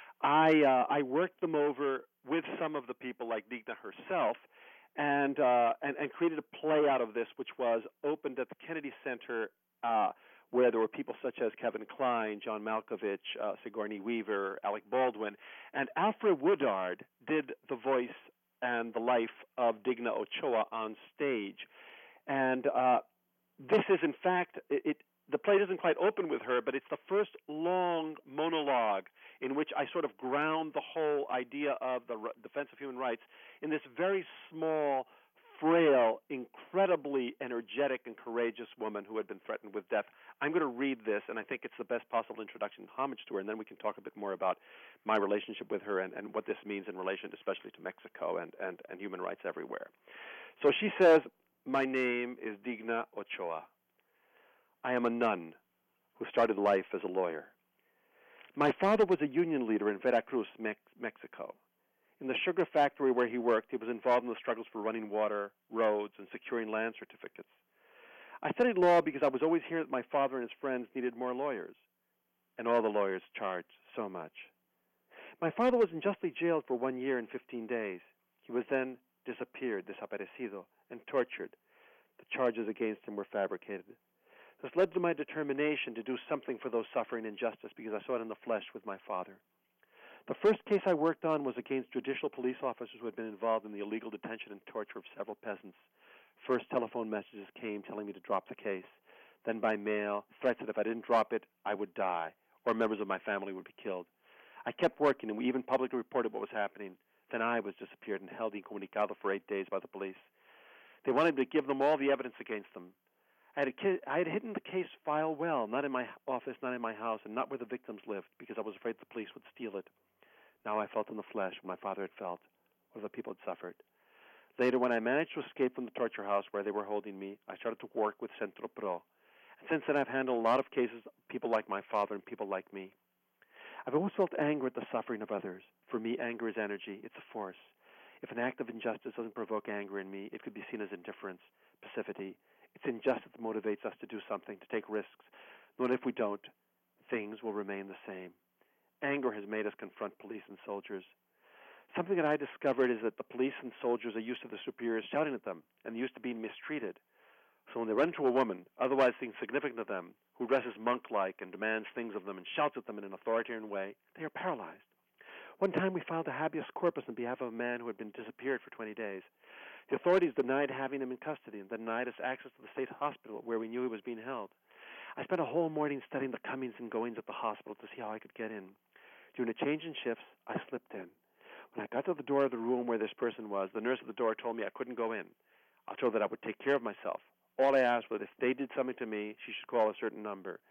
I worked them over with some of the people, like Digna herself, and created a play out of this, which was opened at the Kennedy Center, where there were people such as Kevin Kline, John Malkovich, Sigourney Weaver, Alec Baldwin, and Alfred Woodard did the voice and the life of Digna Ochoa on stage. And this is, in fact, the play doesn't quite open with her, but it's the first long monologue in which I sort of ground the whole idea of the defense of human rights in this very small, frail, incredibly energetic and courageous woman who had been threatened with death. I'm going to read this, and I think it's the best possible introduction and homage to her, and then we can talk a bit more about my relationship with her and what this means in relation especially to Mexico and human rights everywhere. So she says, "My name is Digna Ochoa. I am a nun who started life as a lawyer. My father was a union leader in Veracruz, Mexico. In the sugar factory where he worked, he was involved in the struggles for running water, roads, and securing land certificates. I studied law because I was always hearing that my father and his friends needed more lawyers, and all the lawyers charged so much. My father was unjustly jailed for 1 year and 15 days. He was then desaparecido, and tortured. The charges against him were fabricated. This led to my determination to do something for those suffering injustice because I saw it in the flesh with my father. The first case I worked on was against judicial police officers who had been involved in the illegal detention and torture of several peasants. First telephone messages came telling me to drop the case. Then by mail, threats that if I didn't drop it, I would die, or members of my family would be killed. I kept working, and we even publicly reported what was happening. Then I was disappeared and held incomunicado for 8 days by the police. They wanted me to give them all the evidence against them. I had hidden the case file well, not in my office, not in my house, and not where the victims lived, because I was afraid the police would steal it. Now I felt in the flesh what my father had felt, what the people had suffered. Later, when I managed to escape from the torture house where they were holding me, I started to work with Centro Pro. And since then, I've handled a lot of cases of people like my father and people like me. I've always felt anger at the suffering of others. For me, anger is energy. It's a force. If an act of injustice doesn't provoke anger in me, it could be seen as indifference, passivity. It's injustice that motivates us to do something, to take risks. But if we don't, things will remain the same. Anger has made us confront police and soldiers. Something that I discovered is that the police and soldiers are used to their superiors shouting at them, and used to being mistreated. So when they run into a woman, otherwise insignificant to them, who dresses monk-like and demands things of them and shouts at them in an authoritarian way, they are paralyzed. One time we filed a habeas corpus on behalf of a man who had been disappeared for 20 days. The authorities denied having him in custody and denied us access to the state hospital where we knew he was being held. I spent a whole morning studying the comings and goings at the hospital to see how I could get in. During a change in shifts, I slipped in. When I got to the door of the room where this person was, the nurse at the door told me I couldn't go in. I told her that I would take care of myself. All I asked was if they did something to me, she should call a certain number.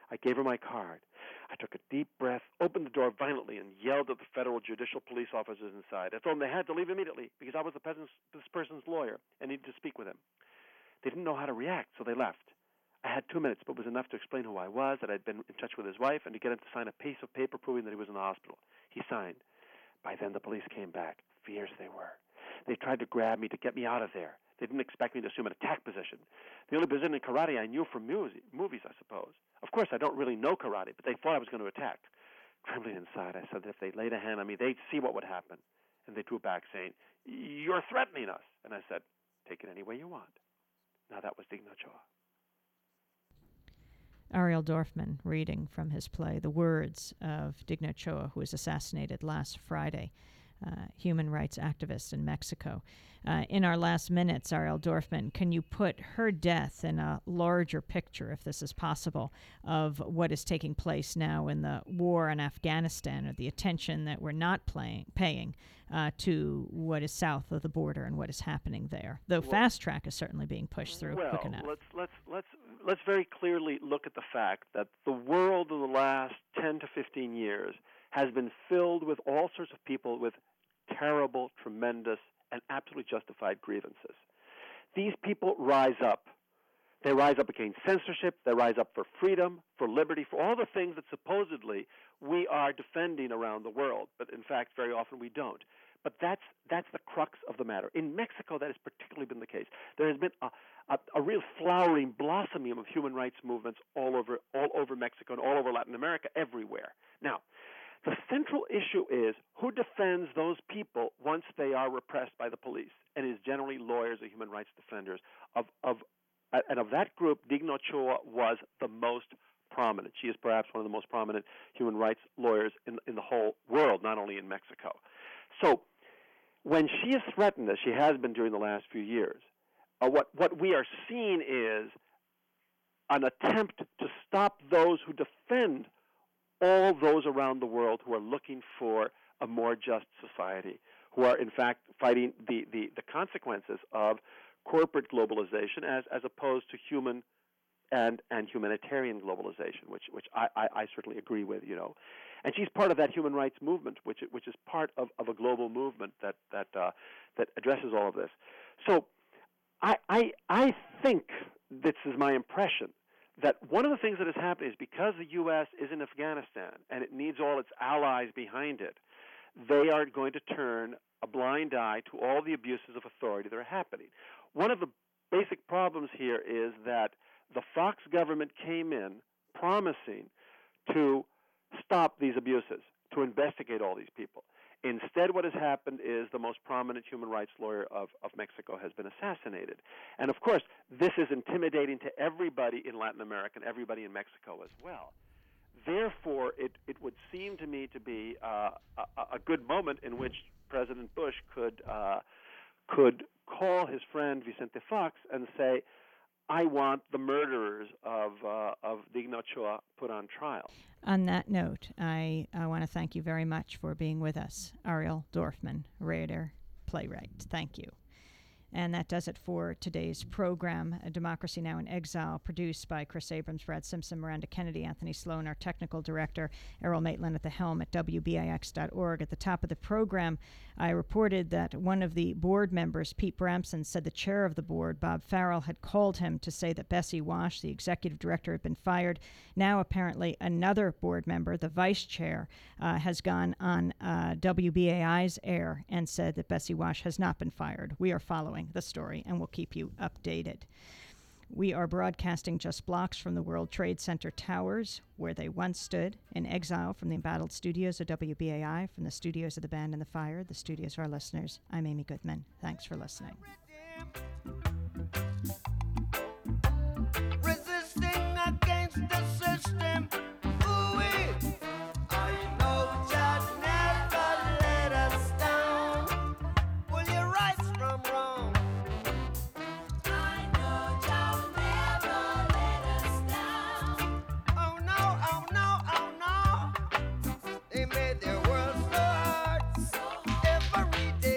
I gave her my card. I took a deep breath, opened the door violently, and yelled at the federal judicial police officers inside. I told them they had to leave immediately because I was this person's lawyer and needed to speak with him. They didn't know how to react, so they left. I had 2 minutes, but it was enough to explain who I was, that I'd been in touch with his wife, and to get him to sign a piece of paper proving that he was in the hospital. He signed. By then, the police came back. Fierce they were. They tried to grab me to get me out of there. They didn't expect me to assume an attack position. The only position in karate I knew from movies, I suppose. Of course, I don't really know karate, but they thought I was going to attack. Trembling inside, I said that if they laid a hand on me, they'd see what would happen. And they drew back, saying, "You're threatening us." And I said, "Take it any way you want." Now that was Digna Choa. Ariel Dorfman reading from his play The Words of Digna Choa, who was assassinated last Friday, human rights activist in Mexico. In our last minutes, Ariel Dorfman, can you put her death in a larger picture, if this is possible, of what is taking place now in the war in Afghanistan, or the attention that we're not paying to what is south of the border and what is happening there? Though fast track is certainly being pushed through quick enough. Let's very clearly look at the fact that the world in the last 10 to 15 years has been filled with all sorts of people with terrible, tremendous, and absolutely justified grievances. These people rise up. They rise up against censorship. They rise up for freedom, for liberty, for all the things that supposedly we are defending around the world. But in fact, very often we don't. But that's the crux of the matter. In Mexico, that has particularly been the case. There has been a real flowering, blossoming of human rights movements all over Mexico and all over Latin America, everywhere. Now, the central issue is who defends those people once they are repressed by the police, and it is generally lawyers or human rights defenders. And of that group, Digna Choa was the most prominent. She is perhaps one of the most prominent human rights lawyers in the whole world, not only in Mexico. So when she is threatened, as she has been during the last few years, what we are seeing is an attempt to stop those who defend all those around the world who are looking for a more just society, who are in fact fighting the consequences of corporate globalization as opposed to human and humanitarian globalization, which I certainly agree with, you know. And she's part of that human rights movement, which is part of a global movement that addresses all of this. So I think, this is my impression, that one of the things that has happened is because the U.S. is in Afghanistan and it needs all its allies behind it, they are going to turn a blind eye to all the abuses of authority that are happening. One of the basic problems here is that the Fox government came in promising to stop these abuses, to investigate all these people. Instead, what has happened is the most prominent human rights lawyer of Mexico has been assassinated. And of course, this is intimidating to everybody in Latin America and everybody in Mexico as well. Therefore, it would seem to me to be a good moment in which President Bush could call his friend Vicente Fox and say, I want the murderers of Digna Choa put on trial. On that note, I want to thank you very much for being with us, Ariel Dorfman, writer, playwright. Thank you. And that does it for today's program, Democracy Now! In Exile, produced by Chris Abrams, Brad Simpson, Miranda Kennedy, Anthony Sloan, our technical director, Errol Maitland at the helm at WBIX.org. At the top of the program, I reported that one of the board members, Pete Bramson, said the chair of the board, Bob Farrell, had called him to say that Bessie Wash, the executive director, had been fired. Now, apparently, another board member, the vice chair, has gone on WBAI's air and said that Bessie Wash has not been fired. We are following the story, and we'll keep you updated. We are broadcasting just blocks from the World Trade Center towers, where they once stood, in exile from the embattled studios of WBAI, from the studios of The Band and the Fire, the studios of our listeners. I'm Amy Goodman. Thanks for listening. Resisting against the system. Ooh-wee. I know just never let us down. Pull your rights from wrong. I know just never let us down. Oh no, oh no, oh no. They made their world so hard. Every day.